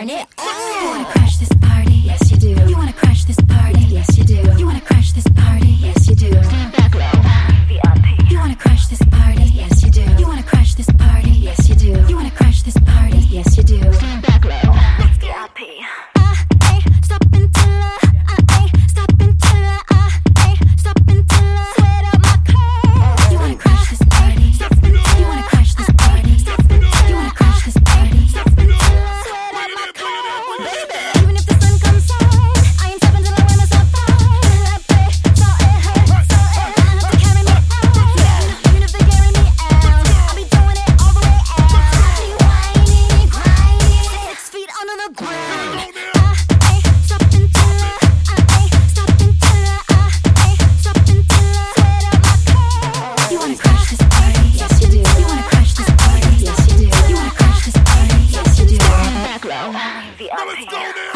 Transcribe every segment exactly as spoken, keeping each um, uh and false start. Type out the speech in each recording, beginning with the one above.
it on. You wanna crash this party? Yes, you do. You wanna crash this party? Yes, you do. You wanna crash this party? Yes, you do. Back low, V I P. You wanna crash this party? Yes, you do. You wanna crash this party? Yes, you do. You wanna crash this party? Yes, you do. Back low, V I P. I ain't stopping till I, I ain't stopping till I, I ain't stopping till I sweat out my clothes. You wanna crash this party? You wanna crash this party? You wanna crash this party? Sweat out my clothes, baby. Even if the sun comes out, I ain't stopping till I wear myself out. I pray so it hurts, so it hurts to carry me out. Even if they carry me out, I'll be doing it all the way out. Be whining, grinding, six feet under the ground. I ain't stopping till I, I ain't stopping till I, I ain't stopping till I sweat out my clothes. You wanna crash this party? Yes, you do. You wanna crash this party? Yes, you do. You wanna crash this party? Yes, you do. Back low, V I P.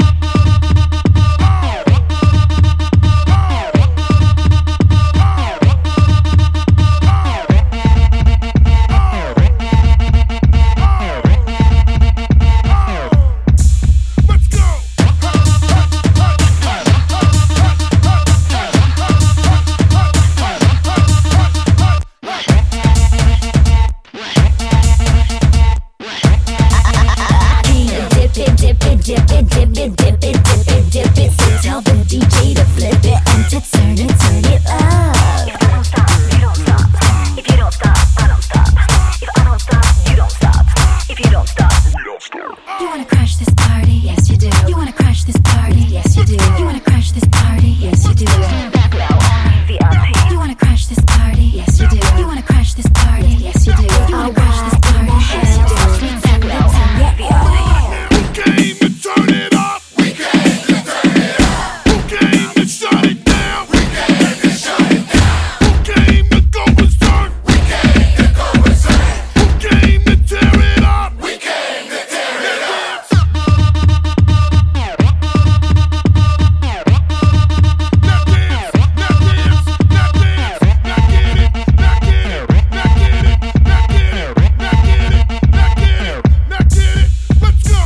Dip it, dip it, dip it, dip it, dip it, dip it. So tell the D J to flip it and to turn it, turn it up. If I don't stop, you don't stop. If you don't stop, I don't stop. If I don't stop, you don't stop. If you don't stop, we don't stop. You wanna crash this party? Yes, you do. You wanna crash this party? Yes, you do. You wanna crash this party? Yes, you do. Back low, V I P. You wanna crash this party? Yes, you do. You wanna crash this party? Yes, you do. You wanna crash this party? Yes, you do. Back low, V I P. Came to turn it up. We came to turn it up. Who came to shut it down? We came to shut it down. Who came to go berserk? We came to go berserk. Who came to tear it up? We came to tear it up. Now dance, now dance, now dance, now dance, now get it, now get it, now get it, now get it, now get it, now get it, now get it. Let's go.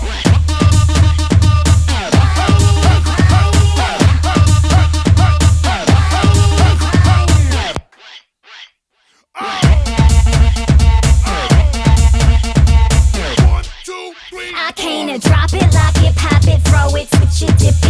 I came to drop it, lock it, pop it, throw it, switch it, dip